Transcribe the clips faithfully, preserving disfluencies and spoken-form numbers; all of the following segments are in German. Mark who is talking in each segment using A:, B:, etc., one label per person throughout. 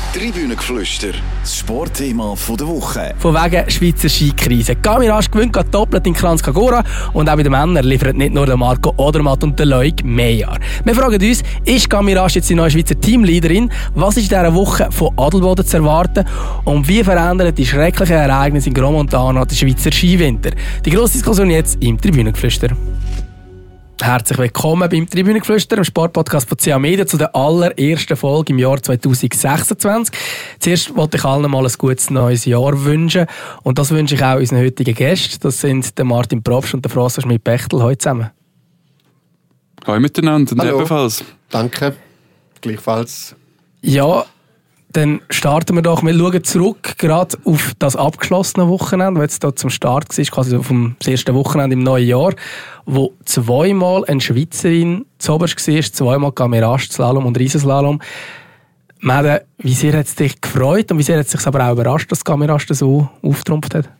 A: Tribünengeflüster, das Sportthema der Woche.
B: Von wegen Schweizer Skikrise. Gami Rasch gewinnt gerade doppelt in Kranjskagora und auch bei den Männern liefert nicht nur der Marco Odermatt und der Loic Meillard. Wir fragen uns, ist Gami Rasch jetzt die neue Schweizer Teamleaderin? Was ist in dieser Woche von Adelboden zu erwarten? Und wie verändern die schrecklichen Ereignisse in Gromontana den Schweizer Skiwinter? Die grosse Diskussion jetzt im Tribünengeflüster. Herzlich willkommen beim Tribünengeflüster, dem Sportpodcast von C A Media, zu der allerersten Folge im Jahr zwanzig sechsundzwanzig. Zuerst wollte ich allen mal ein gutes neues Jahr wünschen und das wünsche ich auch unseren heutigen Gästen. Das sind der Martin Probst und der François Schmidt-Bechtel. Hallo zusammen.
C: Hallo miteinander und
D: Hallo.
C: Ebenfalls.
D: Danke, gleichfalls.
B: Ja, dann starten wir doch. Wir schauen zurück gerade auf das abgeschlossene Wochenende, das jetzt hier zum Start war, quasi auf dem ersten Wochenende im neuen Jahr, wo zweimal eine Schweizerin zuoberst war, zweimal Gami Rasch, Slalom und Riesenslalom. Mäde, wie sehr hat es dich gefreut und wie sehr hat es dich aber auch überrascht, dass Gami Rasch so auftrumpft hat?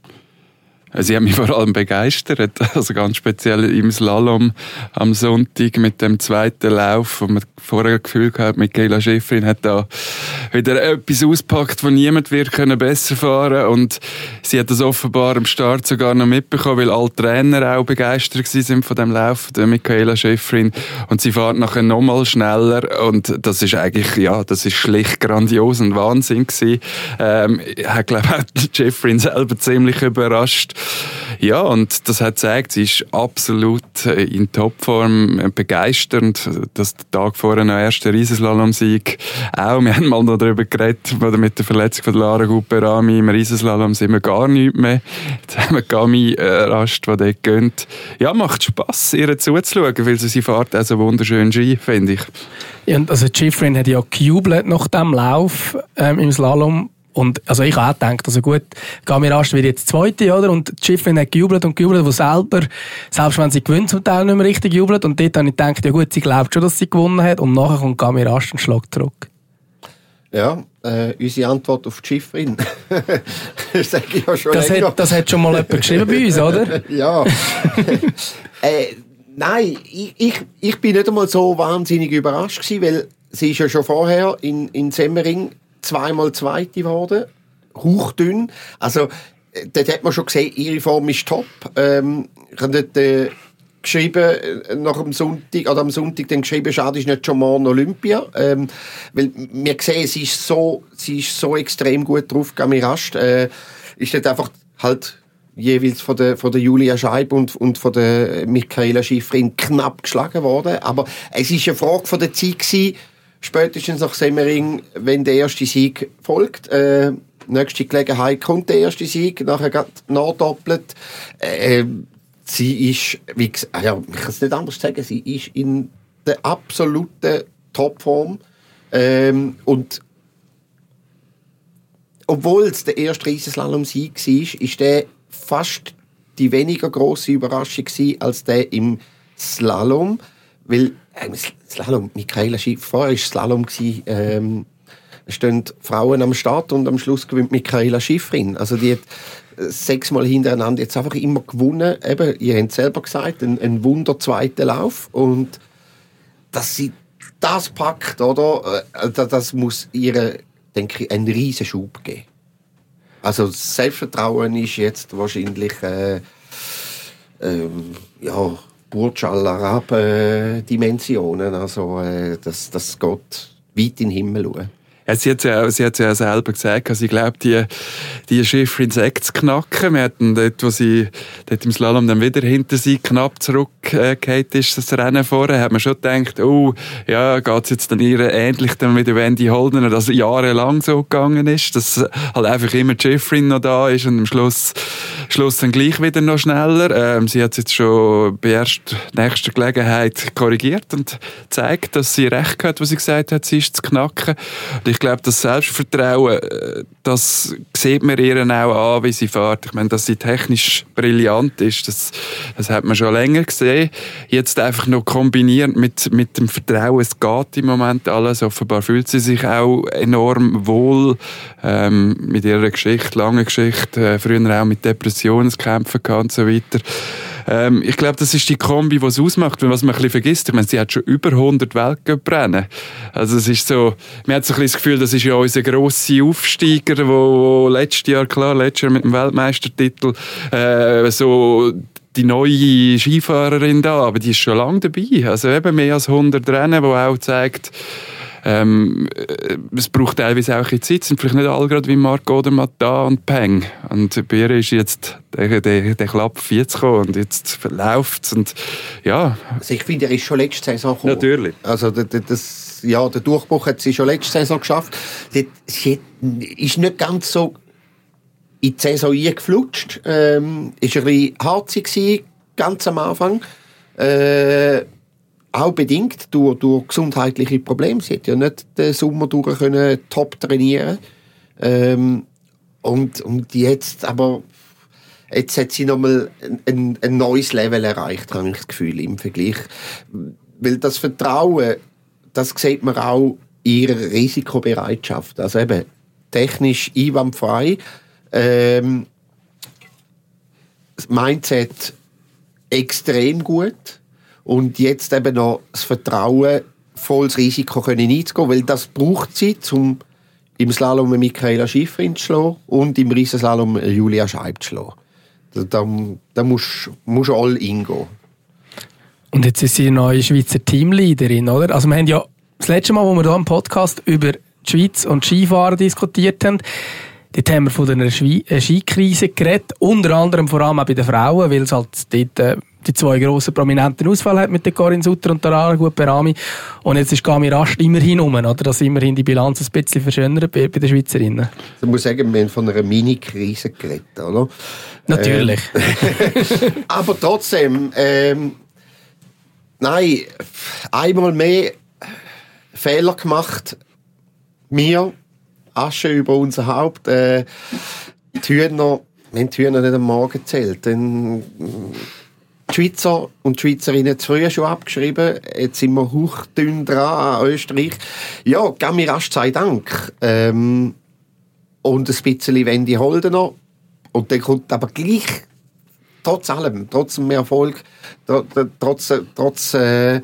C: Sie hat mich vor allem begeistert, also ganz speziell im Slalom am Sonntag mit dem zweiten Lauf, wo man vorher das Gefühl gehabt, Michaela Schifrin hat da wieder etwas ausgepackt, wo niemand wird können besser fahren, und sie hat das offenbar am Start sogar noch mitbekommen, weil alle Trainer auch begeistert sind von dem Lauf der Michaela Schifrin, und sie fährt nachher nochmal schneller, und das ist eigentlich, ja, das ist schlicht grandios und Wahnsinn gewesen. Ähm, ich habe, glaube ich, auch Schifrin selber ziemlich überrascht. Ja, und das hat gezeigt, sie ist absolut in Topform, begeisternd, dass der Tag vorher noch erster Riesenslalom-Sieg auch. Wir haben mal noch darüber geredet, mit der Verletzung von Lara Guperami im Riesenslalom sind wir gar nichts mehr. Jetzt haben wir Gami äh, Rasch, die dort gönnt. Ja, macht Spass, ihr zuzuschauen, weil sie, sie fährt auch so wunderschön Ski, finde ich. Ja, und also Schifrin hat ja gejubelt nach dem Lauf ähm, im Slalom. Und also ich habe auch gedacht, also gut, Gami Rasch wird jetzt Zweite, oder? Und die Schifrin hat gejubelt und gejubelt, wo selber, selbst wenn sie gewinnt, zum Teil nicht mehr richtig jubelt. Und dort habe ich gedacht, ja gut, sie glaubt schon, dass sie gewonnen hat. Und nachher kommt Gami Rasch und schlägt zurück.
D: Ja, äh, unsere Antwort auf die Schifrin. Das sage ich ja schon
B: das
D: länger.
B: Hat, das hat schon mal jemand geschrieben bei uns, oder?
D: Ja. äh, nein, ich, ich, ich bin nicht einmal so wahnsinnig überrascht gewesen, weil sie ist ja schon vorher in, in Semmering zweimal Zweite geworden, hauchdünn. Also, dort hat man schon gesehen, ihre Form ist top. Ähm, ich habe dort äh, geschrieben, nach dem Sonntag, oder am Sonntag dann geschrieben, schade ist nicht schon morgen Olympia. Ähm, weil wir sehen, sie ist so, sie ist so extrem gut drauf, Gami Rasch. Äh, ist dort einfach halt jeweils von der, von der Julia Scheib und, und von der Michaela Schifrin knapp geschlagen worden. Aber es ist eine Frage von der Zeit gewesen, spätestens nach Semmering, wenn der erste Sieg folgt. Äh, nächste Gelegenheit kommt der erste Sieg, nachher geht nachdoppelt. Äh, sie ist, wie gesagt, ja, ich kann es nicht anders sagen, sie ist in der absoluten Topform. Ähm, und obwohl es der erste Riesenslalom-Sieg war, ist der fast die weniger grosse Überraschung gewesen als der im Slalom. Weil äh, Slalom, Michaela Schifrin, vorher war Slalom, ähm, es stehen Frauen am Start und am Schluss gewinnt Michaela Schifrin. Also die hat äh, sechsmal hintereinander jetzt einfach immer gewonnen. Eben, ihr habt es selber gesagt, ein, ein wunder-zweiter Lauf. Und dass sie das packt, oder, äh, das muss ihr, denke ich, einen riesen Schub geben. Also das Selbstvertrauen ist jetzt wahrscheinlich äh, ähm, ja, Burj Al Arab äh, Dimensionen, also äh, das, das geht weit in den Himmel schauen.
C: Ja, sie hat ja, sie hat ja selber gesagt, also ich glaube, die, die Schifrin sagt zu knacken. Wir hatten dort, wo sie dort im Slalom dann wieder hinter sie knapp zurückgefallen ist, das Rennen vorher, hat man schon gedacht, oh, ja, geht's jetzt dann ihr ähnlich dann mit der Wendy Holdener, dass jahrelang so gegangen ist, dass halt einfach immer die Schifrin noch da ist und am Schluss, Schluss dann gleich wieder noch schneller. Ähm, sie hat es jetzt schon bei erster nächster Gelegenheit korrigiert und zeigt, dass sie recht hat, was sie gesagt hat, sie ist zu knacken. Und ich glaube, das Selbstvertrauen, das sieht man ihr auch an, wie sie fährt. Ich meine, dass sie technisch brillant ist, das, das hat man schon länger gesehen. Jetzt einfach noch kombiniert mit, mit dem Vertrauen, es geht im Moment alles. Offenbar fühlt sie sich auch enorm wohl ähm, mit ihrer Geschichte, lange Geschichte, äh, früher auch mit Depressionen zu kämpfen gehabt und so weiter. Ähm, ich glaube, das ist die Kombi, die es ausmacht. Weil was man ein bisschen vergisst, ich meine, sie hat schon über hundert Weltcup-Rennen. Also es ist so, man hat so ein bisschen das Gefühl, das ist ja unser grosser Aufsteiger, der letztes Jahr, klar, letztes Jahr mit dem Weltmeistertitel, äh, so die neue Skifahrerin da, aber die ist schon lange dabei. Also eben mehr als hundert Rennen, die auch zeigt, Ähm, es braucht teilweise auch ein Zeit, sind vielleicht nicht alle gerade wie Marc Odermatt da und Peng. Und bei ihr ist jetzt der, der, der Klapp vierzig gekommen und jetzt läuft es und ja.
D: Also ich finde, er ist schon letzte Saison gekommen.
C: Natürlich.
D: Also das, das, ja, der Durchbruch hat sie schon letzte Saison geschafft. Sie ist nicht ganz so in die Saison eingeflutscht. Ähm, ist ein bisschen harzig gewesen, ganz am Anfang. Äh, Auch bedingt durch, durch gesundheitliche Probleme. Sie hat ja nicht den Sommer durch können top trainieren. Ähm, und, und jetzt, aber jetzt hat sie nochmal ein, ein, ein neues Level erreicht, habe ich das Gefühl, im Vergleich. Weil das Vertrauen, das sieht man auch in ihrer Risikobereitschaft. Also eben, technisch einwandfrei. Ähm, das Mindset extrem gut. Und jetzt eben noch das Vertrauen, volles Risiko können einzugehen, weil das braucht sie, um im Slalom Michaela Schifrin zu schlagen und im Riesenslalom Julia Scheib zu schlagen. Da, da, da musst du all hingehen. Und
B: jetzt ist sie eine neue Schweizer Teamleaderin, oder? Also wir haben ja das letzte Mal, als wir hier im Podcast über die Schweiz und Skifahren diskutiert haben, dort haben wir von einer Skikrise geredet, unter anderem vor allem auch bei den Frauen, weil es halt dort äh, die zwei grossen prominenten Ausfälle hat mit der Corinne Sutter und der Ara Gut-Berami. Und jetzt ist Gami Rast immerhin um, oder? Dass immerhin die Bilanz ein bisschen verschönert bei, bei den Schweizerinnen.
D: Ich muss sagen, wir haben von einer Mini-Krise geredet, oder?
B: Natürlich.
D: Ähm, aber trotzdem, ähm, nein, einmal mehr Fehler gemacht. Wir, Asche über unser Haupt, äh, die Hühner, wir haben die Hühner nicht am Morgen gezählt. Dann, die Schweizer und die Schweizerinnen zu früh schon abgeschrieben. Jetzt sind wir hauchdünn dran an Österreich. Ja, Gami Rast sei Dank. Ähm, und ein bisschen Wendy Holdener. Und dann kommt aber gleich, trotz allem, trotz dem Erfolg, trotz, trotz äh,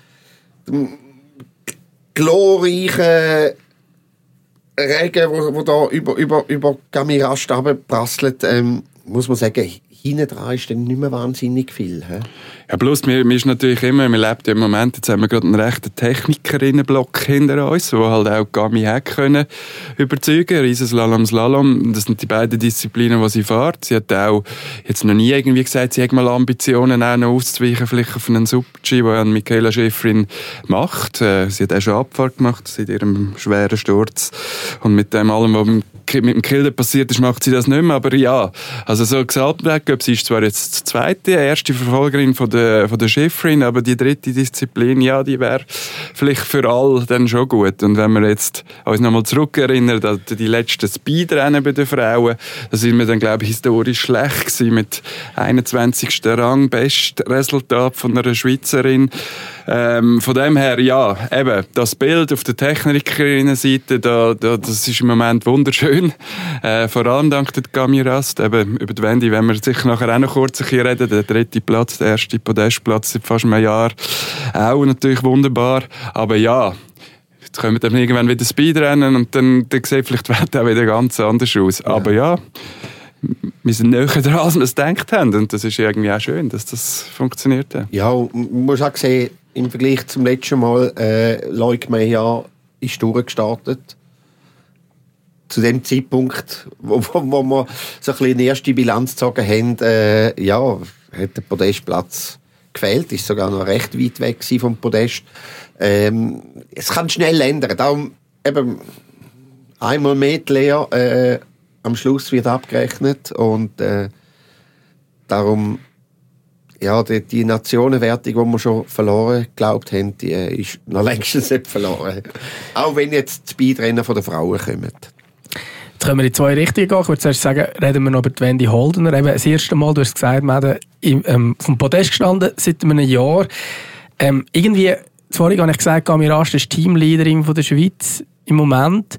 D: glorreichen Regen, wo, wo da über, über, über Gami Rast runterprasselt, ähm, muss man sagen, hinten dran ist dann nicht mehr wahnsinnig viel. He?
C: Ja, bloß, wir, wir ist natürlich immer, wir leben ja im Moment, jetzt haben wir gerade einen rechten Technikerinnenblock hinter uns, wo halt auch Gami hat können überzeugen, Riesenslalom, Slalom, das sind die beiden Disziplinen, die sie fährt. Sie hat auch jetzt noch nie irgendwie gesagt, sie hat mal Ambitionen, auch noch auszuweichen, vielleicht auf einen Super-G, den Michaela Schifrin macht. Sie hat auch schon Abfahrt gemacht seit ihrem schweren Sturz. Und mit dem allem, was mit dem Kilde passiert ist, macht sie das nicht mehr. Aber ja, also so Gesamtweltcup, sie ist zwar jetzt die zweite, erste Verfolgerin von der, von der Schifrin, aber die dritte Disziplin, ja, die wäre vielleicht für alle dann schon gut. Und wenn wir jetzt uns nochmal zurückerinnern, an die letzten Speedrennen bei den Frauen, da sind wir dann, glaube ich, historisch schlecht gewesen, mit einundzwanzigsten Rang, Bestresultat von einer Schweizerin. Ähm, von dem her, ja, eben, das Bild auf der Technikerinnenseite, da, da, das ist im Moment wunderschön. Äh, vor allem dank der Gami Rast. Eben, über die Wendy, wenn wir sicher nachher auch noch kurz hier reden, der dritte Platz, der erste Podestplatz seit fast einem Jahr, auch natürlich wunderbar. Aber ja, jetzt kommen dann irgendwann wieder Speedrennen und dann, dann sieht vielleicht die Welt auch wieder ganz anders aus. Ja. Aber ja, wir sind näher dran, als wir es gedacht haben. Und das ist irgendwie auch schön, dass das funktioniert. Ja,
D: ja, man muss auch sehen, im Vergleich zum letzten Mal, äh, Leuk Meja ist durchgestartet. Zu dem Zeitpunkt, wo, wo, wo wir so ein bisschen eine erste Bilanz gezogen haben, äh, ja, hat der Podestplatz gefehlt, ist sogar noch recht weit weg vom Podest. Ähm, es kann schnell ändern. Darum eben einmal mehr die Lehre, äh, am Schluss wird abgerechnet und äh, darum ja, die, die Nationenwertung, die wir schon verloren geglaubt haben, die äh, ist noch längstens nicht verloren. Auch wenn jetzt die Speedrennen von den Frauen kommen.
B: Jetzt können wir in zwei Richtungen gehen. Ich würde zuerst sagen, reden wir noch über die Wendy Holdener. Eben das erste Mal, du hast gesagt, wir haben ähm, vom Podest gestanden seit einem Jahr. Ähm, irgendwie, vorhin habe ich gesagt, Gami Rast ist Teamleaderin von der Schweiz im Moment.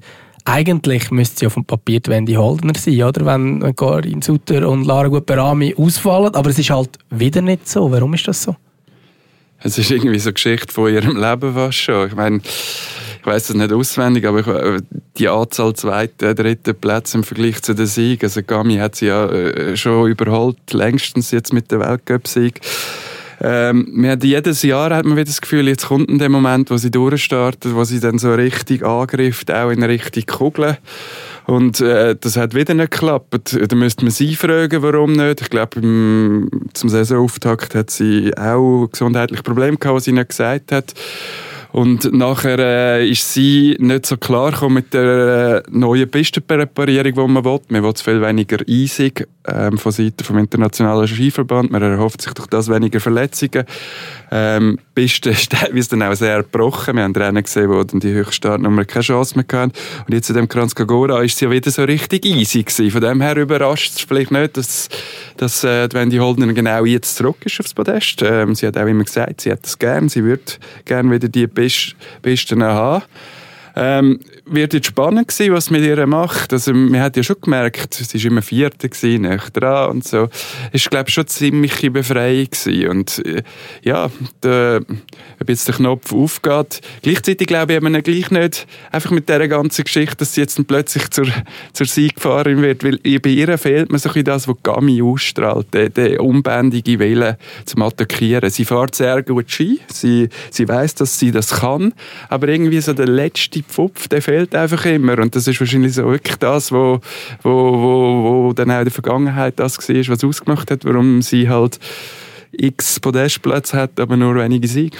B: eigentlich müsste sie auf dem Papier die Wendy Holdener sein, oder? Wenn, wenn Corinne Sutter und Lara Gutberami ausfallen. Aber es ist halt wieder nicht so. Warum ist das so?
C: Es ist irgendwie so eine Geschichte von ihrem Leben fast schon. Ich meine, ich weiss es nicht auswendig, aber ich, die Anzahl zweiten, dritten Plätze im Vergleich zu den Siegen, also Gami hat sie ja äh, schon überholt, längstens jetzt mit dem Weltcup-Sieg. Ähm, wir hat jedes Jahr hat man wieder das Gefühl, jetzt kommt der Moment, wo sie durchstartet, wo sie dann so richtig angrifft, auch in richtig Kugeln. Und äh, das hat wieder nicht geklappt. Da müsste man sie fragen, warum nicht. Ich glaube, zum Saisonauftakt hat sie auch gesundheitliche Probleme gehabt, was sie nicht gesagt hat. Und nachher äh, ist sie nicht so klar gekommen mit der äh, neuen Pistenpräparierung, die man will. Man will viel weniger Eisig ähm, von Seiten vom Internationalen Skiverband. Man erhofft sich durch das weniger Verletzungen. Ähm, Piste ist teilweise dann auch sehr gebrochen. Wir haben Rennen gesehen, wo dann die Höchststartnummer keine Chance mehr hatten. Und jetzt in dem Kranjska Gora ist sie ja wieder so richtig easy gewesen. Von dem her überrascht es vielleicht nicht, dass, dass äh, Wendy Holdener genau jetzt zurück ist aufs Podest. Ähm, sie hat auch immer gesagt, sie hat das gern. Sie würde gerne wieder die Pisten haben. Ähm, wird jetzt spannend gewesen, was mit ihr macht. Also, man hat ja schon gemerkt, sie war immer Vierte gewesen, nicht dran und so. Es war, glaube ich, schon ziemlich Befreiung gewesen. Und, äh, ja, der, ob jetzt der Knopf aufgeht. Gleichzeitig glaube ich, eben gleich nicht, einfach mit dieser ganzen Geschichte, dass sie jetzt dann plötzlich zur, zur Siegfahrerin wird, weil bei ihr fehlt mir so ein bisschen das, was Gami ausstrahlt, der, der unbändige Wille zum Attackieren. Sie fährt sehr gut Ski, sie, sie weiss, dass sie das kann, aber irgendwie so der letzte Pfupf, der fehlt einfach immer. Und das ist wahrscheinlich so wirklich das, wo, wo, wo, wo dann auch in der Vergangenheit das war, was ausgemacht hat, warum sie halt x Podestplätze hat, aber nur wenige Siege.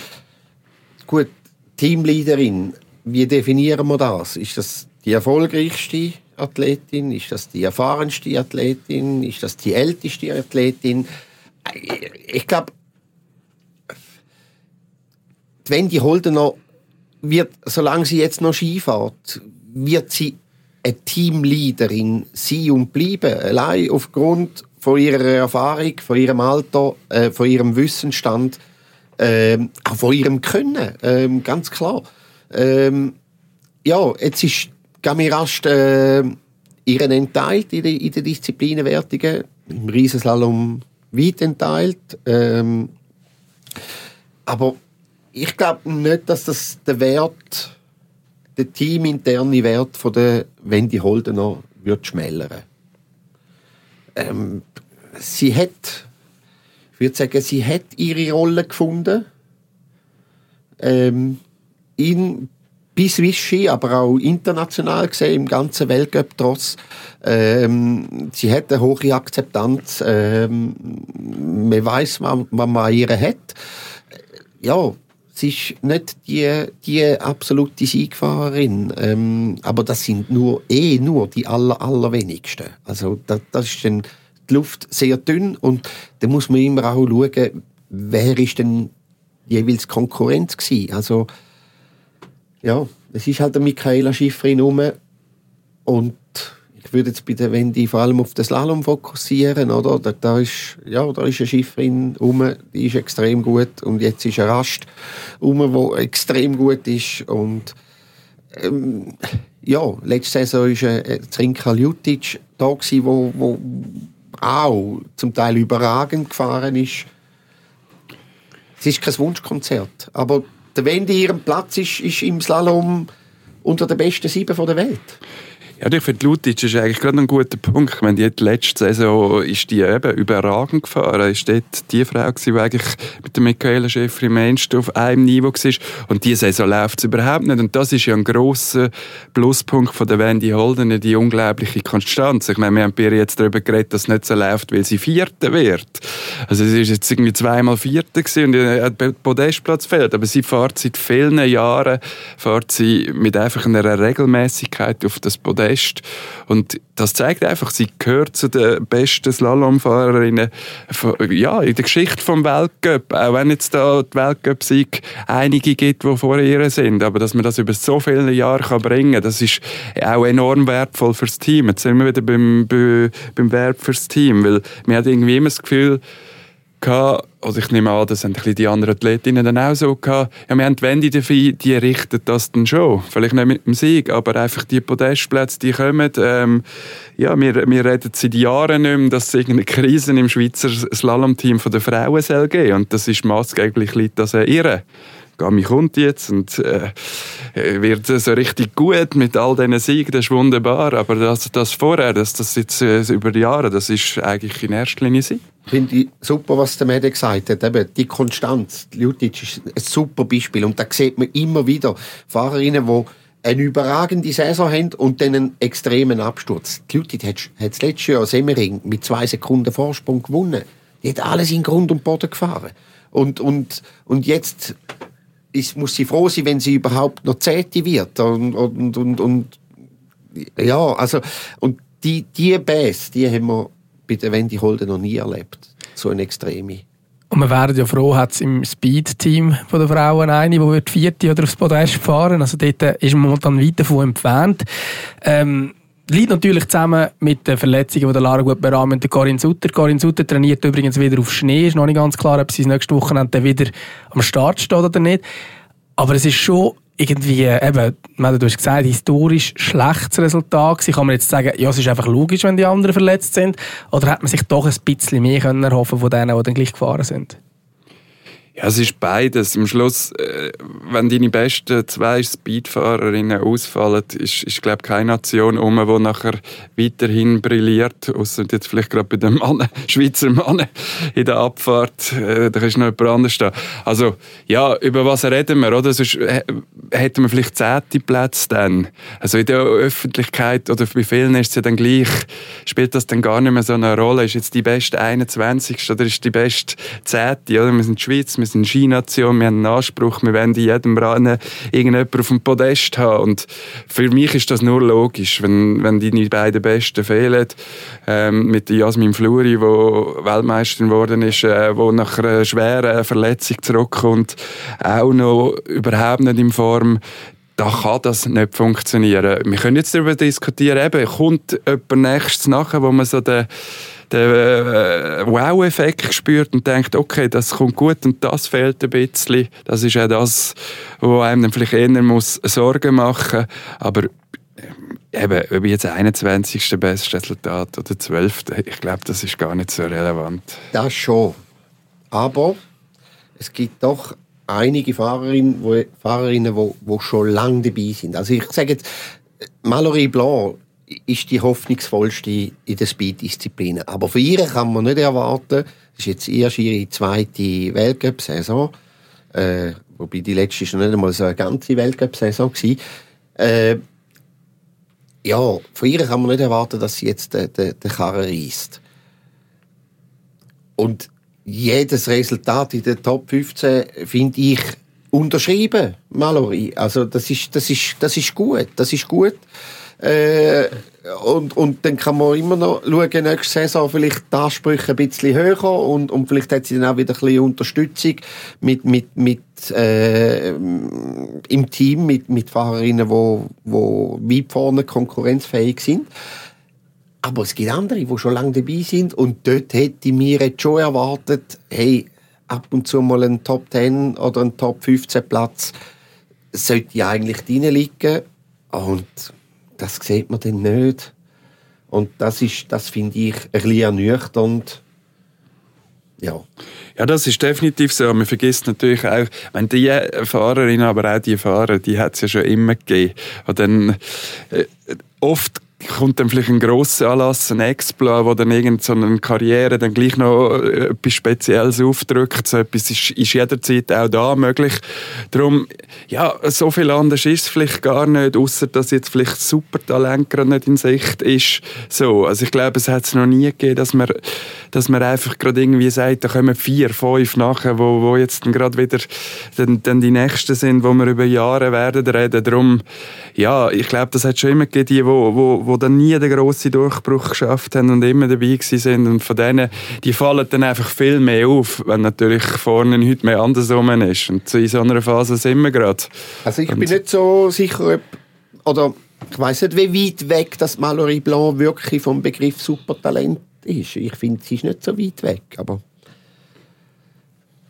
D: Gut, Teamleaderin, wie definieren wir das? Ist das die erfolgreichste Athletin? Ist das die erfahrenste Athletin? Ist das die älteste Athletin? Ich glaube, die Wendy Holdener wird, solange sie jetzt noch Ski fährt, wird sie eine Teamleaderin sein und bleiben. Allein aufgrund von ihrer Erfahrung, von ihrem Alter, äh, von ihrem Wissensstand, äh, auch von ihrem Können, äh, ganz klar. Ähm, ja, jetzt ist Gami Rast äh, ihren entteilt in, in den Disziplinenwertungen, im Riesenslalom weit entteilt. Ähm, aber ich glaube nicht, dass das der Wert, der teaminterne Wert von der Wendy Holdener wird schmälern. Ähm, sie hat, ich würde sagen, sie hat ihre Rolle gefunden. Ähm, in bis Vichy, aber auch international gesehen, im ganzen Weltcup trotz. Ähm, sie hat eine hohe Akzeptanz. Ähm, man weiss, was man an ihr hat. Ja, sie ist nicht die, die absolute Siegfahrerin, ähm, aber das sind nur eh nur die aller, allerwenigsten. Also da, das ist dann die Luft sehr dünn und da muss man immer auch schauen, wer ist denn jeweils Konkurrenz gewesen. Also ja, es ist halt der Michaela Schifrin rum und ich würde jetzt bei der Wendy vor allem auf den Slalom fokussieren, oder? Da, da ist, ja, da ist eine Schifferin rum, die ist extrem gut und jetzt ist eine Rast rum, die extrem gut ist und ähm, ja, letzte Saison war äh, Zrinka Ljutic da gewesen, wo, wo auch zum Teil überragend gefahren ist. Es ist kein Wunschkonzert, aber der Wendy, ihren Platz ist, ist im Slalom unter den besten sieben der Welt.
C: Ja, ich finde, Ljutic ist eigentlich gerade ein guter Punkt. Ich meine, die letzte Saison ist die eben überragend gefahren. Ist dort die Frau gewesen, die eigentlich mit der Michaela Schifrin Menst auf einem Niveau war. Und diese Saison läuft es überhaupt nicht. Und das ist ja ein grosser Pluspunkt von der Wendy Holdener, die unglaubliche Konstanz. Ich meine, wir haben bei ihr jetzt darüber geredet, dass es nicht so läuft, weil sie Vierte wird. Also sie ist jetzt irgendwie zweimal Vierte gewesen und ihr Podestplatz fehlt. Aber sie fährt seit vielen Jahren fährt sie mit einfach einer Regelmäßigkeit auf das Podest. Und das zeigt einfach, sie gehört zu den besten Slalomfahrerinnen ja, in der Geschichte vom Weltcup. Auch wenn jetzt da die Weltcup-Sieg einige gibt, die vor ihr sind. Aber dass man das über so viele Jahre kann bringen kann, das ist auch enorm wertvoll fürs Team. Jetzt sind wir wieder beim, beim Wert fürs Team. Weil man hat irgendwie immer das Gefühl, gehabt, oder ich nehme an, das haben ein bisschen die anderen Athletinnen dann auch so gehabt, ja, wir haben die Wende dafür, die richten das dann schon. Vielleicht nicht mit dem Sieg, aber einfach die Podestplätze, die kommen. Ähm, ja, wir, wir reden seit Jahren nicht mehr, dass es irgendeine Krise im Schweizer Slalom-Team der Frauen soll geben. Und das ist maßgeblich liegt das an ihr. Gami kommt jetzt und äh, wird so richtig gut mit all diesen Siegen, das ist wunderbar. Aber das, das vorher, das, das jetzt äh, über die Jahre, das ist eigentlich in erster Linie sie.
D: Finde ich super, was der Mede gesagt hat. Eben, die Konstanz, Ljutic ist ein super Beispiel. Und da sieht man immer wieder Fahrerinnen, die eine überragende Saison haben und dann einen extremen Absturz. Ljutic hat, hat das letzte Jahr Semmering mit zwei Sekunden Vorsprung gewonnen. Die hat alles in Grund und Boden gefahren. Und, und, und jetzt ist, muss sie froh sein, wenn sie überhaupt noch Zehnte wird. Und, und, und, und ja, also, und die, die Bass, die haben wir bei der Wendy Holden noch nie erlebt. So eine extreme.
B: Und wir wären ja froh, hat es im Speed-Team der Frauen eine, die die vierte oder aufs Podest fahren. Also dort ist man momentan weit davon entfernt. Ähm, liegt natürlich zusammen mit den Verletzungen, die der Lara gut beraten und der Karin Sutter. Karin Sutter trainiert übrigens wieder auf Schnee. Ist noch nicht ganz klar, ob sie nächste Woche wieder am Start steht oder nicht. Aber es ist schon irgendwie, eben, du hast gesagt, historisch schlechtes Resultat. Kann man jetzt sagen, ja, es ist einfach logisch, wenn die anderen verletzt sind? Oder hat man sich doch ein bisschen mehr können erhoffen von denen, die dann gleich gefahren sind?
C: Ja, es ist beides. Am Schluss, äh, wenn deine besten zwei Speedfahrerinnen ausfallen, ist, ist glaube ich, keine Nation um, die nachher weiterhin brilliert. Ausser jetzt vielleicht gerade bei den Mannen, Schweizer Mannen in der Abfahrt. Äh, da ist noch jemand anderes da. Also, ja, über was reden wir, oder? Sonst äh, hätten wir vielleicht zehnte Plätze dann. Also in der Öffentlichkeit oder bei vielen ist es ja dann gleich, spielt das dann gar nicht mehr so eine Rolle. Ist jetzt die beste einundzwanzigste oder ist die beste zehnte? Oder? Wir sind die Schweiz, wir sind eine Ski-Nation, wir haben einen Anspruch, wir wollen in jedem Rennen irgendjemanden auf dem Podest haben. Und für mich ist das nur logisch, wenn, wenn deine beiden Besten fehlen, ähm, mit Jasmin Fluri, die Weltmeisterin geworden ist, äh, die nach einer schweren Verletzung zurückkommt, auch noch überhaupt nicht in Form, da kann das nicht funktionieren. Wir können jetzt darüber diskutieren, eben, kommt jemand nächstes nachher, wo man so den den äh, Wow-Effekt spürt und denkt, okay, das kommt gut und das fehlt ein bisschen. Das ist auch das, wo einem dann vielleicht eher muss Sorgen machen muss. Aber äh, eben, ob jetzt einundzwanzigste bestes Resultat oder zwölfte ich glaube, das ist gar nicht so relevant.
D: Das schon. Aber es gibt doch einige Fahrerinnen, wo, Fahrerinnen, die, die schon lange dabei sind. Also ich sage jetzt, Mallory Blanc ist die hoffnungsvollste in den Speed-Disziplinen. Aber von ihr kann man nicht erwarten, das ist jetzt erst ihre zweite Weltcup-Saison, äh, wobei die letzte ist noch nicht einmal so eine ganze Weltcup-Saison war. Äh, ja, von ihr kann man nicht erwarten, dass sie jetzt den, den, den Karren reisst. Und jedes Resultat in den Top fünfzehn finde ich unterschrieben, Mallory. Also das ist, das ist, das ist gut, das ist gut. Äh, und, und dann kann man immer noch schauen, nächste Saison vielleicht die Ansprüche ein bisschen höher und, und vielleicht hat sie dann auch wieder ein bisschen Unterstützung mit, mit, mit, äh, im Team mit, mit Fahrerinnen, die, die weit vorne konkurrenzfähig sind. Aber es gibt andere, die schon lange dabei sind und dort hätte ich mir jetzt schon erwartet, hey, ab und zu mal ein Top zehn oder ein Top fünfzehn Platz sollte eigentlich drin liegen und das sieht man dann nicht. Und das ist, das finde ich ein bisschen ernüchternd. Ja.
C: Ja, das ist definitiv so. Man vergisst natürlich auch, wenn die Fahrerinnen, aber auch die Fahrer, die hat es ja schon immer gegeben. Und dann, äh, oft kommt dann vielleicht ein grosser Anlass, ein Exploit, wo dann irgend so eine Karriere dann gleich noch etwas Spezielles aufdrückt. So etwas ist, ist jederzeit auch da möglich. Darum, ja, so viel anders ist es vielleicht gar nicht, ausser dass jetzt vielleicht das Supertalent gerade nicht in Sicht ist. So, also ich glaube, es hat es noch nie gegeben, dass man, dass man einfach gerade irgendwie sagt, da kommen vier, fünf nachher, wo, wo jetzt dann gerade wieder dann, dann die Nächsten sind, wo wir über Jahre werden reden. Darum, ja, ich glaube, das hat schon immer gegeben, die, wo, wo, wo dann nie den grossen Durchbruch geschafft haben und immer dabei sind. Und von denen, die fallen dann einfach viel mehr auf, wenn natürlich vorne heute mehr andersrum ist. Und in so einer Phase sind wir gerade.
D: Also ich
C: und
D: bin nicht so sicher, ob, oder ich weiss nicht, wie weit weg das Mallory Blanc wirklich vom Begriff Supertalent ist. Ich finde, sie ist nicht so weit weg, aber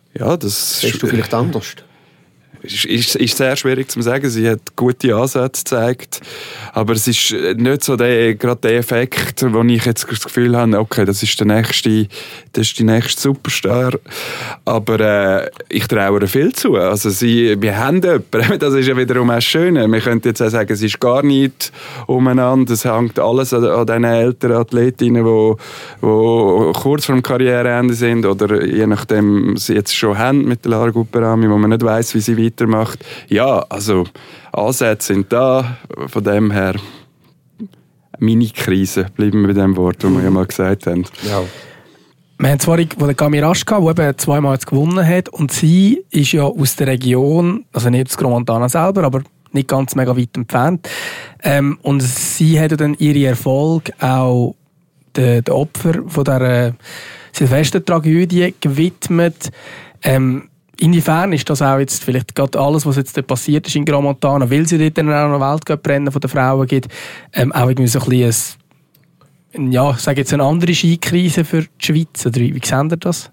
C: Ja, das
D: Siehst du vielleicht anders?
C: Ist, ist, ist sehr schwierig zu sagen. Sie hat gute Ansätze gezeigt, aber es ist nicht so der, gerade der Effekt, wo ich jetzt das Gefühl habe, okay, das ist der nächste, das ist die nächste Superstar. Aber äh, ich traue ihr viel zu. Also sie, wir haben jemanden, das ist ja wiederum auch schön. Wir könnten jetzt auch sagen, es ist gar nicht umeinander. Es hängt alles an, an diesen älteren Athletinnen, die, die kurz vor dem Karriereende sind oder je nachdem sie jetzt schon haben mit der Lara Gupperami, wo man nicht weiss, wie sie weitermacht. Ja, also Ansätze sind da, von dem her Mini-Krise, bleiben wir bei dem Wort, das wir ja mal gesagt haben.
D: Ja.
B: Wir haben vorhin den Gami Raschka, der eben zweimal jetzt gewonnen hat und sie ist ja aus der Region, also nicht aus Gromontana selber, aber nicht ganz mega weit entfernt. Ähm, und sie hat ja dann ihre Erfolge auch den, den Opfern von dieser Silvestertragödie gewidmet. Ähm, Inwiefern ist das auch jetzt vielleicht gerade alles, was jetzt passiert ist in Gromontana, weil es ja dort dann auch noch Weltcuprennen von den Frauen gibt, ähm, auch irgendwie so ein bisschen ein, ja, ich sage jetzt eine andere Skikrise für die Schweiz? Oder wie, wie seht ihr das?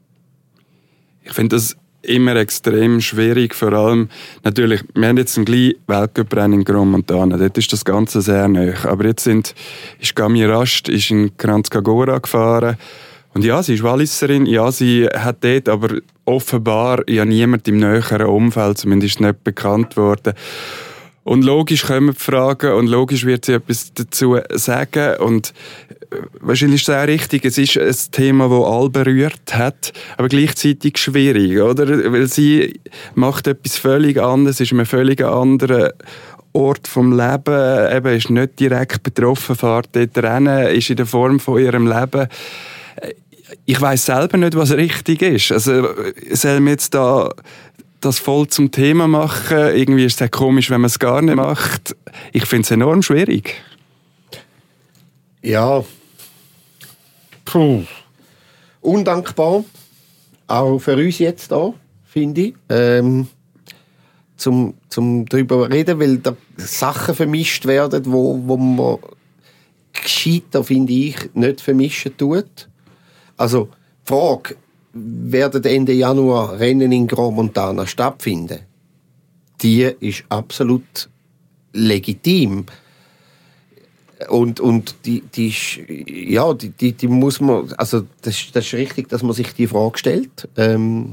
C: Ich finde das immer extrem schwierig, vor allem natürlich, wir haben jetzt ein gleich Weltcuprennen in Gromontana, dort ist das Ganze sehr nahe, aber jetzt sind, ist Gami Rast ist in Kranjska Gora gefahren. Und ja, sie ist Walliserin, ja, sie hat dort aber offenbar ja niemand im näheren Umfeld, zumindest nicht bekannt worden. Und logisch kommen die Fragen und logisch wird sie etwas dazu sagen und wahrscheinlich ist es auch richtig, es ist ein Thema, das alle berührt hat, aber gleichzeitig schwierig, oder? Weil sie macht etwas völlig anderes, ist in einem völlig anderen Ort vom Leben, eben ist nicht direkt betroffen, fährt dort rennen, ist in der Form von ihrem Leben. Ich weiss selber nicht, was richtig ist. Also, soll man jetzt da das voll zum Thema machen? Irgendwie ist es ja komisch, wenn man es gar nicht macht. Ich finde es enorm schwierig.
D: Ja. Puh. Undankbar. Auch für uns jetzt da, finde ich. Ähm, zum, zum darüber reden, weil da Sachen vermischt werden, wo, wo man gescheiter, finde ich, nicht vermischen tut. Also, die Frage, werden Ende Januar Rennen in Gromontana stattfinden? Die ist absolut legitim. Und, und die, die ist, ja, die, die, die muss man, also, das, das ist richtig, dass man sich die Frage stellt. Ähm,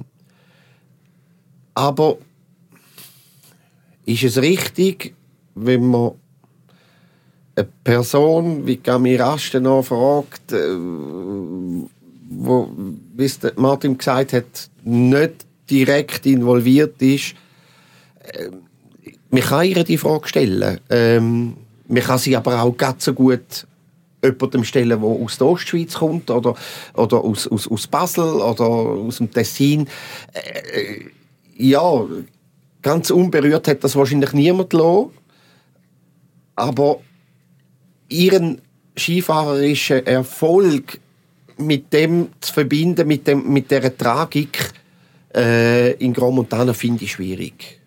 D: aber ist es richtig, wenn man eine Person wie Gami Rastenau fragt, äh, wo, wie es Martin gesagt hat, nicht direkt involviert ist, äh, man kann ihr die Frage stellen. Ähm, man kann sie aber auch ganz so gut jemandem stellen, der aus der Ostschweiz kommt oder, oder aus, aus, aus Basel oder aus dem Tessin. Äh, ja, ganz unberührt hat das wahrscheinlich niemand gelassen. Aber ihren skifahrerischen Erfolg mit dem zu verbinden, mit, dem, mit dieser Tragik äh, in Gromontana, finde ich schwierig.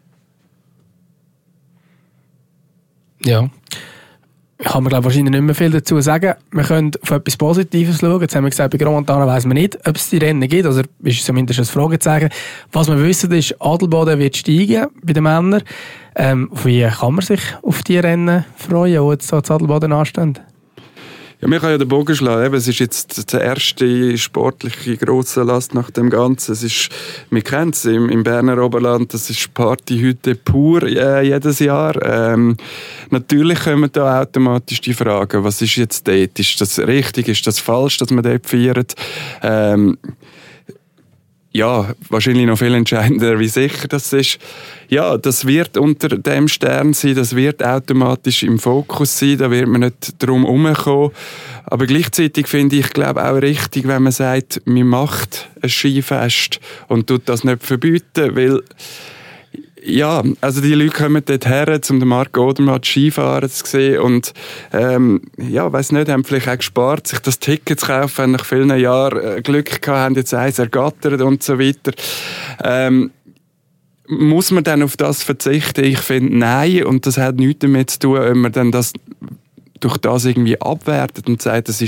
B: Ja. Kann man, glaube ich, wahrscheinlich nicht mehr viel dazu sagen. Wir können auf etwas Positives schauen. Jetzt haben wir gesagt, bei Gromontana weiss man nicht, ob es die Rennen gibt. Also ist es zumindest ein Fragezeichen. Was wir wissen, ist, Adelboden wird steigen bei den Männern. Ähm, wie kann man sich auf die Rennen freuen, die jetzt so zu Adelboden anstehen?
C: Ja, man kann ja den Bogen schlagen. Eben, es ist jetzt der erste sportliche grosse Last nach dem Ganzen. Es ist, wir kennen es im, im Berner Oberland, das ist Partyhütte pur äh, jedes Jahr. Ähm, natürlich kommen da automatisch die Fragen, was ist jetzt dort? Ist das richtig? Ist das falsch, dass man dort feiert? Ähm, ja, wahrscheinlich noch viel entscheidender, wie sicher das ist. Ja, das wird unter dem Stern sein, das wird automatisch im Fokus sein, da wird man nicht drum herumkommen. Aber gleichzeitig finde ich, glaube auch richtig, wenn man sagt, man macht ein Skifest und tut das nicht verbieten, weil ja, also die Leute kommen dort her, um den Marco Odermatt Skifahren zu sehen und ähm, ja, weiss nicht, haben vielleicht auch gespart, sich das Ticket zu kaufen, haben nach vielen Jahren Glück gehabt, haben jetzt eins ergattert und so weiter. Ähm, muss man dann auf das verzichten? Ich finde, nein, und das hat nichts damit zu tun, ob man dann das durch das irgendwie abwertet und sagt, das ist nicht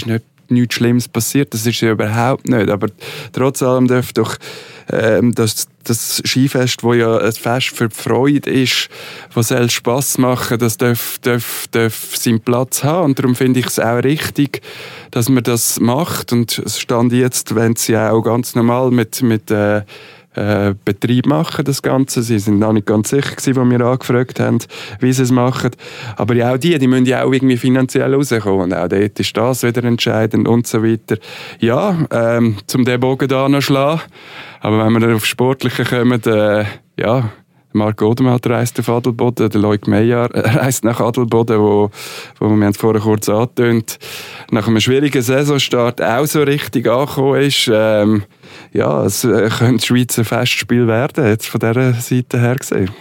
C: nichts Schlimmes passiert. Das ist ja überhaupt nicht. Aber trotz allem darf doch ähm, das, das Skifest, wo ja ein Fest für die Freude ist, was soll Spass machen, das darf, darf, darf seinen Platz haben. Und darum finde ich es auch richtig, dass man das macht. Und es stand jetzt, wenn sie auch ganz normal mit, mit äh, Äh, Betrieb machen, das Ganze. Sie sind noch nicht ganz sicher gewesen, als wir angefragt haben, wie sie es machen. Aber ja, auch die, die müssen ja auch irgendwie finanziell rauskommen. Und auch dort ist das wieder entscheidend und so weiter. Ja, ähm, zum den Bogen da noch schlagen. Aber wenn wir dann auf Sportliche kommen, äh, ja, Marco Odermatt reist auf Adelboden, der Loic Meillard reist nach Adelboden, wo, wo wir haben es vorher kurz angetönt, nach einem schwierigen Saisonstart auch so richtig angekommen ist. Ähm, ja, es äh, könnte das Schweizer Festspiel werden, jetzt von dieser Seite her gesehen.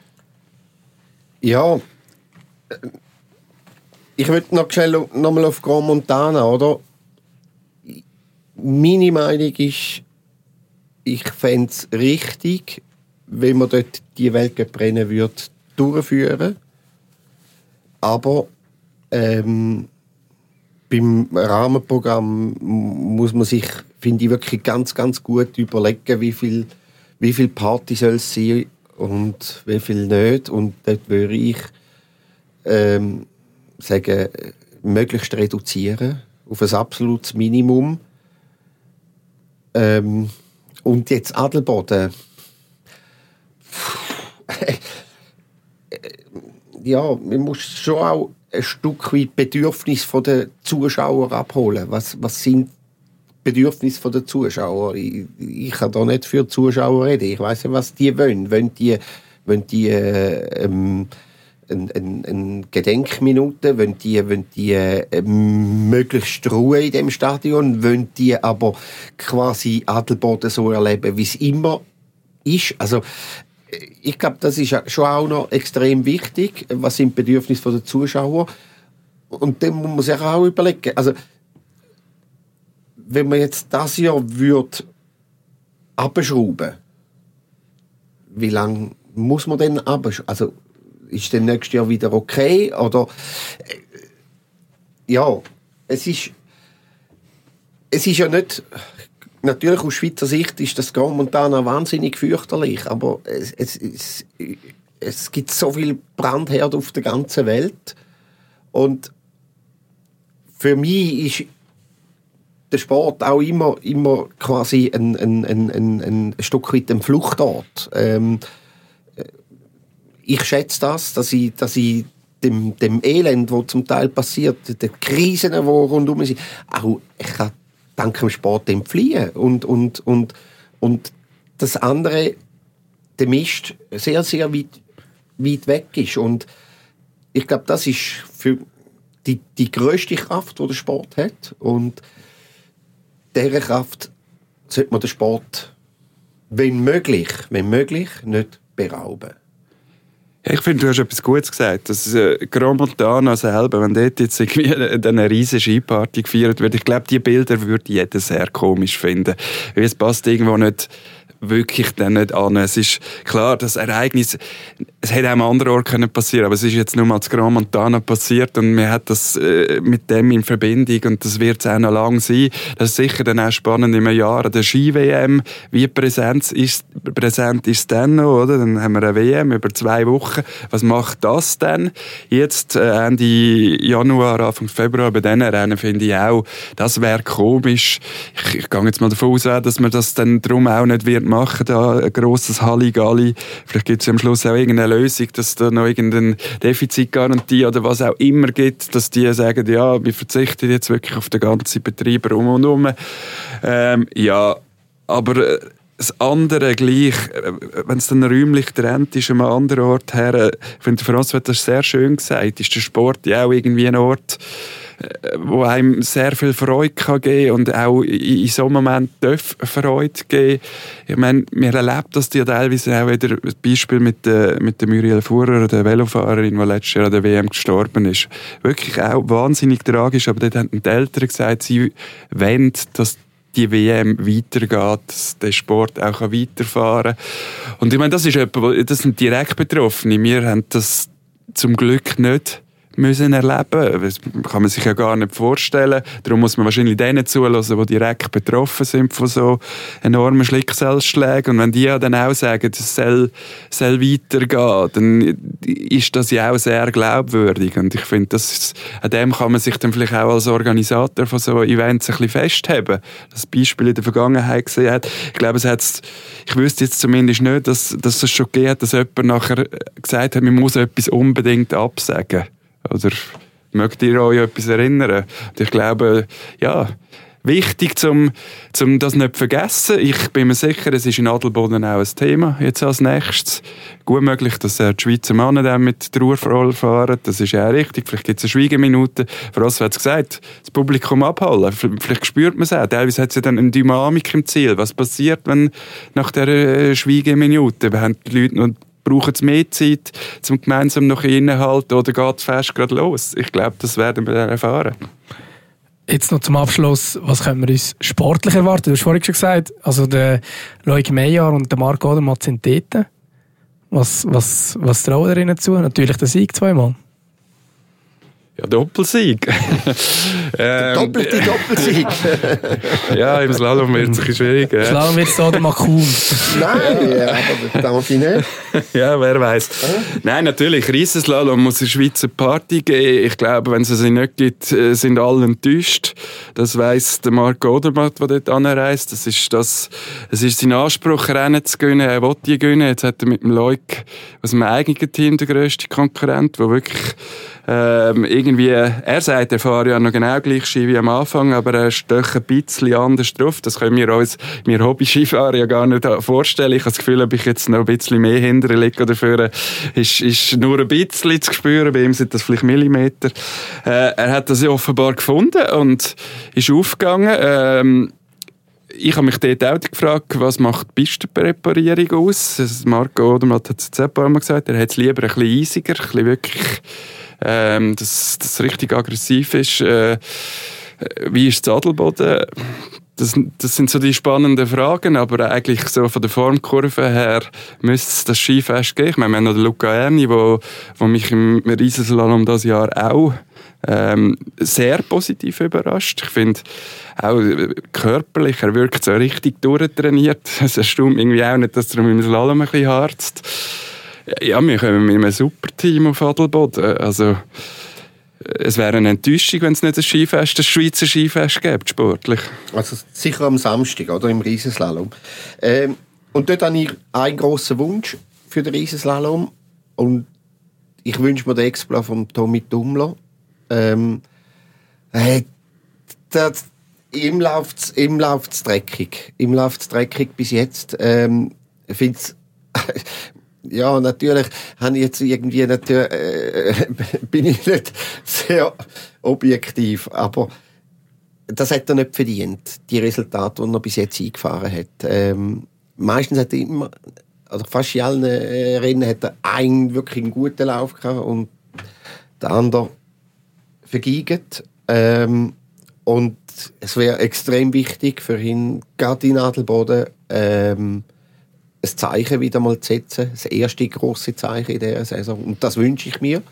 D: Ja, ich würde noch schnell noch mal auf Grand Montana, oder? Meine Meinung ist, ich fände es richtig, wenn man dort die Weltcuprennen würde durchführen. Aber ähm, beim Rahmenprogramm muss man sich, finde ich, wirklich ganz, ganz gut überlegen, wie viel, wie viel Party soll es sein und wie viel nicht. Und dort würde ich ähm, sagen, möglichst reduzieren auf ein absolutes Minimum. Ähm, und jetzt Adelboden. Ja, man muss schon auch ein Stück weit Bedürfnis der Zuschauer abholen. Was, was sind die Bedürfnisse der Zuschauer? Ich, ich kann da nicht für die Zuschauer reden. Ich weiss ja, was die wollen. Wollen die, wollen die äh, ähm, eine ein, ein Gedenkminute? Wollen die, wollen die äh, möglichst Ruhe in dem Stadion? Wollen die aber quasi Adelboden so erleben, wie es immer ist? Also, ich glaube, das ist schon auch noch extrem wichtig. Was sind die Bedürfnisse der Zuschauer? Und dann muss man sich auch überlegen. Also, wenn man jetzt das Jahr würde abschrauben, wie lange muss man denn abschrauben? Also, ist dann nächstes Jahr wieder okay? Oder, ja, es ist, es ist ja nicht, natürlich aus Schweizer Sicht ist das Grand Montana wahnsinnig fürchterlich, aber es, es, es, es gibt so viele Brandherde auf der ganzen Welt und für mich ist der Sport auch immer, immer quasi ein, ein, ein, ein, ein Stück weit ein Fluchtort. Ähm, ich schätze das, dass ich, dass ich dem, dem Elend, das zum Teil passiert, den Krisen, die rundherum sind, auch ich kann dank dem Sport entfliehen. Und, und, und, und das andere, der Mist, sehr, sehr weit, weit weg ist. Und ich glaube, das ist für die, die grösste Kraft, die der Sport hat. Und dieser Kraft sollte man den Sport, wenn möglich, wenn möglich, nicht berauben.
C: Ja, ich finde, du hast etwas Gutes gesagt. Das äh, Grand Montana selber, wenn dort jetzt irgendwie eine riesige Skiparty gefeiert wird, ich glaube, die Bilder würde jeder sehr komisch finden. Weil es passt irgendwo nicht wirklich dann nicht an. Es ist klar, das Ereignis, es hätte auch am anderen Ort können passieren, aber es ist jetzt nur mal zu Grand Montana passiert und man hat das äh, mit dem in Verbindung und das wird es auch noch lang sein. Das ist sicher dann auch spannend im Jahr an der Ski-W M. Wie präsent ist, präsent ist es dann noch, oder? Dann haben wir eine W M über zwei Wochen. Was macht das denn? Jetzt äh, Ende Januar, Anfang Februar, bei diesen Rennen finde ich auch, das wäre komisch. Ich, ich gehe jetzt mal davon aus, dass man das dann drum auch nicht wird machen, da ein grosses Halligalli. Vielleicht gibt es am Schluss auch irgendeine Lösung, dass da noch irgendeine Defizitgarantie oder was auch immer gibt, dass die sagen, ja, wir verzichten jetzt wirklich auf den ganzen Betrieb rum und um. Ähm, ja, aber das andere gleich, wenn es dann räumlich trennt ist, an einem anderen Ort her, ich finde, François hat das sehr schön gesagt, ist der Sport ja auch irgendwie ein Ort, wo einem sehr viel Freude kann geben und auch in so einem Moment darf Freude geben. Ich meine, wir erleben das ja teilweise auch wieder, ein Beispiel mit der, mit der Muriel Fuhrer, der Velofahrerin, die letztes Jahr an der W M gestorben ist. Wirklich auch wahnsinnig tragisch, aber dort haben die Eltern gesagt, sie wollen, dass die W M weitergeht, dass der Sport auch weiterfahren kann. Und ich meine, das ist jemand, das sind direkt Betroffene. Wir haben das zum Glück nicht müssen erleben. Das kann man sich ja gar nicht vorstellen. Darum muss man wahrscheinlich denen zuhören, die direkt betroffen sind von so enormen Schicksalsschlägen. Und wenn die ja dann auch sagen, es soll, soll weitergehen, dann ist das ja auch sehr glaubwürdig. Und ich finde, das, an dem kann man sich dann vielleicht auch als Organisator von so Events ein bisschen festheben. Das Beispiel in der Vergangenheit gesehen hat. Ich glaube, es hat's, ich wüsste jetzt zumindest nicht, dass, dass es schon gegeben hat, dass jemand nachher gesagt hat, man muss etwas unbedingt absagen. Oder mögt ihr euch etwas erinnern? Und ich glaube, ja, wichtig, zum, zum das nicht zu vergessen. Ich bin mir sicher, es ist in Adelboden auch ein Thema jetzt als nächstes. Gut möglich, dass die Schweizer Männer dann mit der Ruhr fahren. Das ist ja auch richtig. Vielleicht gibt es eine Schweigeminute. Ross hat es gesagt, das Publikum abholen. Vielleicht spürt man es auch. Teilweise hat es ja dann eine Dynamik im Ziel. Was passiert, wenn nach dieser Schweigeminute haben die Leute noch brauchen sie mehr Zeit, um gemeinsam noch innehalten, oder geht das Fest gerade los? Ich glaube, das werden wir dann erfahren.
B: Jetzt noch zum Abschluss, was können wir uns sportlich erwarten? Du hast vorhin schon gesagt, also der Loic Meillard und der Marco Odermatt sind dort. Was, was, was trauen ihr ihnen zu? Natürlich der Sieg zweimal.
C: Ja, Doppelsieg.
D: ähm, Doppelte Doppelsieg.
C: Ja, im Slalom wird es ein bisschen schwierig. Ja.
B: Slalom wird es da mal kaum.
D: Nein, ja, aber das darf ich nicht.
C: Ja, wer weiß. Äh? Nein, natürlich, Riesenslalom muss eine Schweizer Party geben. Ich glaube, wenn es sie nicht gibt, sind alle enttäuscht. Das weiss der Marco Odermatt, der dort anreist. Das ist, das, es ist sein Anspruch, Rennen zu gewinnen. Er will die gewinnen. Jetzt hat er mit dem Loic aus dem eigenen Team den grössten Konkurrent, der wirklich Ähm, irgendwie, er sagt, er fährt ja noch genau gleich Ski wie am Anfang, aber er stöcht ein bisschen anders drauf. Das können wir uns, wir Hobby-Skifahrer, ja gar nicht vorstellen. Ich habe das Gefühl, ob ich jetzt noch ein bisschen mehr hinterher liege oder vorne, ist, ist nur ein bisschen zu spüren. Bei ihm sind das vielleicht Millimeter. Äh, er hat das ja offenbar gefunden und ist aufgegangen. Ähm, Ich habe mich dort auch gefragt, was macht die Pistenpräparierung aus? Marco Odermatt hat es jetzt ein paar Mal gesagt, er hat es lieber ein bisschen eisiger, ein bisschen wirklich, ähm, dass das richtig aggressiv ist. Äh, wie ist das Adelboden? Das, das sind so die spannenden Fragen, aber eigentlich so von der Formkurve her müsste es das Skifest geben. Ich meine, wir haben noch den Luca Erni, wo, wo mich im Riesenslalom dieses Jahr auch ähm, sehr positiv überrascht. Ich finde auch körperlich, er wirkt so richtig durchtrainiert. Es erstaunt mich irgendwie auch nicht, dass er im Slalom ein bisschen harzt. Ja, wir kommen mit einem super Team auf Adelboden. Also, es wäre eine Enttäuschung, wenn es nicht ein Skifest, ein Schweizer Skifest gibt, sportlich.
D: Also sicher am Samstag, oder, im Riesenslalom. Ähm, und dort habe ich einen grossen Wunsch für den Riesenslalom. Und ich wünsche mir den Exploit von Tommy Tumler. Ähm, äh, das, ihm läuft es ihm läuft's dreckig. Ihm läuft es dreckig bis jetzt. Ähm, ich finde es... Ja, natürlich habe ich jetzt irgendwie natürlich, äh, bin ich nicht sehr objektiv, aber das hat er nicht verdient, die Resultate, die er bis jetzt eingefahren hat. Ähm, meistens hat er immer, also fast in allen äh, Rennen hat er einen wirklich einen guten Lauf gehabt und der andere vergeigt. Ähm, und es wäre extrem wichtig für ihn, gerade in Adelboden, ähm, ein Zeichen wieder mal zu setzen, das erste grosse Zeichen in dieser Saison. Und das wünsche ich mir.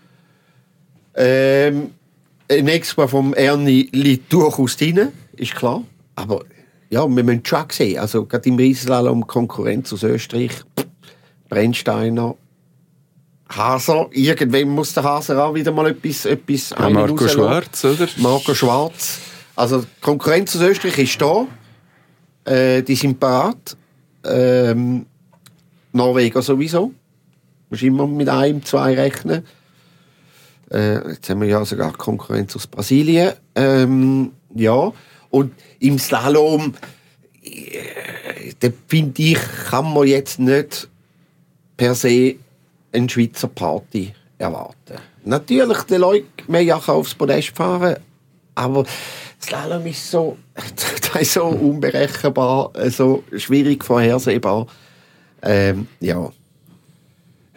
D: Ähm, ein Expo vom Erni liegt durchaus drin, ist klar. Aber ja, wir müssen schon sehen. Also gerade im Riesenslalom Konkurrenz aus Österreich, Brennsteiner, Haser, irgendwann muss der Haser auch wieder mal etwas... etwas
C: ja, Marco Schwarz, oder?
D: Marco Schwarz. Also die Konkurrenz aus Österreich ist da. Äh, die sind parat. Ähm, Norweger sowieso. Du musst immer mit einem, zwei rechnen. Äh, jetzt haben wir ja sogar Konkurrenz aus Brasilien. Ähm, ja. Und im Slalom, äh, da finde ich, kann man jetzt nicht per se eine Schweizer Party erwarten. Natürlich, die Leute mehr aufs Podest fahren, aber Slalom ist so, das ist so unberechenbar, so schwierig vorhersehbar. Ähm, ja.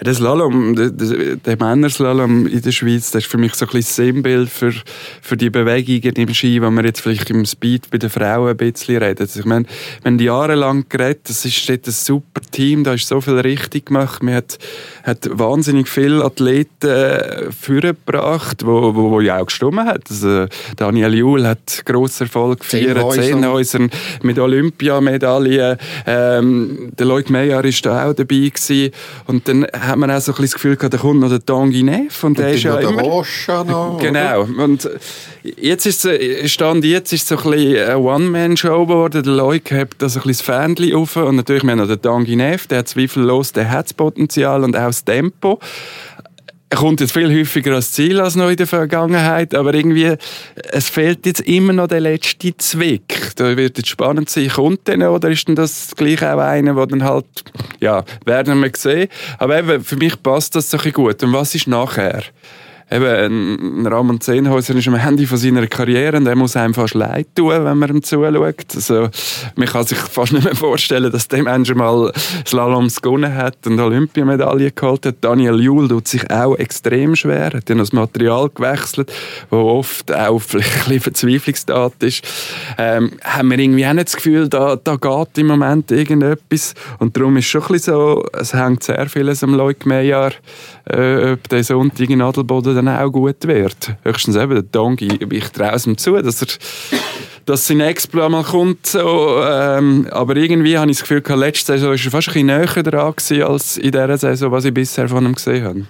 C: Der Slalom, der, der Männerslalom in der Schweiz, das ist für mich so ein bisschen Sinnbild für, für die Bewegungen im Ski, die wir jetzt vielleicht im Speed bei den Frauen ein bisschen reden. Also ich meine, wir haben jahrelang geredet, das ist dort ein super Team, da ist so viel richtig gemacht. Man hat, hat wahnsinnig viele Athleten vorgebracht, wo, wo, wo ja auch gestimmt hat. Also Daniel Juhl hat grossen Erfolg gefeiert, Zehnhäusern mit Olympiamedaillen. Ähm, der Loic Meillard war da auch dabei gewesen. Und dann hat man auch so ein bisschen das Gefühl gehabt, da kommt noch der Tanguy Neff und, und der ist ja immer...
D: Rocha noch,
C: genau. Oder? Und jetzt ist es, Stand jetzt ist es so ein bisschen eine One-Man-Show geworden. Der Loic hebt da so ein bisschen das Fähnchen auf und natürlich wir haben noch den Tanguy Neff, der hat zweifellos, der hat das Potenzial und auch das Tempo. Er kommt jetzt viel häufiger ans Ziel als noch in der Vergangenheit, aber irgendwie, es fehlt jetzt immer noch der letzte Zwick. Da wird es spannend sein, kommt der noch, oder ist denn das gleich auch einer, der dann halt, ja, werden wir sehen. Aber eben, für mich passt das so ein bisschen gut. Und was ist nachher? Eben, ein Ramon Zehnhäuser ist am Ende von seiner Karriere und er muss einem fast leid tun, wenn man ihm zuschaut. Also, man kann sich fast nicht mehr vorstellen, dass der Mensch mal Slaloms gewonnen hat und Olympiamedaille geholt hat. Daniel Juhl tut sich auch extrem schwer, hat dann das Material gewechselt, wo oft auch vielleicht ein bisschen Verzweiflungstat ist. Ähm, haben wir irgendwie auch nicht das Gefühl, da, da geht im Moment irgendetwas. Und darum ist es schon ein bisschen so, es hängt sehr vieles am Loic Meillard, äh, ob der Sonntag in Adelboden dann auch gut wird. Höchstens eben der Tanguy, ich traue es ihm zu, dass er dass sein Exploit mal kommt. So, ähm, aber irgendwie habe ich das Gefühl, gehabt, letzte Saison war er fast ein bisschen näher dran gewesen, als in dieser Saison, was ich bisher von ihm gesehen habe.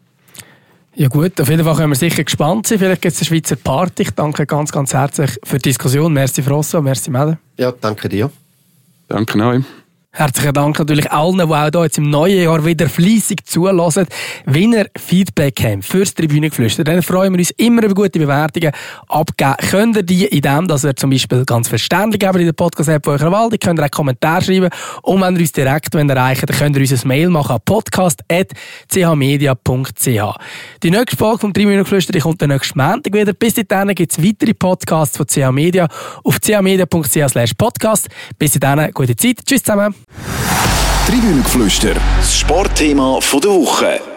B: Ja gut, auf jeden Fall können wir sicher gespannt sein. Vielleicht gibt es eine Schweizer Party. Ich danke ganz, ganz herzlich für die Diskussion. Merci Frosso, merci Mede.
D: Ja, danke dir.
C: Danke euch.
B: Herzlichen Dank natürlich allen, die auch hier jetzt im neuen Jahr wieder fleissig zulassen. Wenn ihr Feedback habt fürs Tribünengeflüster, dann freuen wir uns immer über gute Bewertungen. Abgeben könnt ihr die, indem dass ihr zum Beispiel ganz verständlich in der Podcast-App von eurer Wahl, ihr könnt ihr auch Kommentare schreiben. Und wenn ihr uns direkt erreichen dann könnt ihr uns ein Mail machen an podcast at c h media punkt c h. Die nächste Folge vom Tribünengeflüster kommt den nächsten Montag wieder. Bis dahin gibt es weitere Podcasts von C H Media auf c h media punkt c h slash podcast. Bis dahin, gute Zeit. Tschüss zusammen.
A: Tribünengeflüster, das Sportthema der Woche.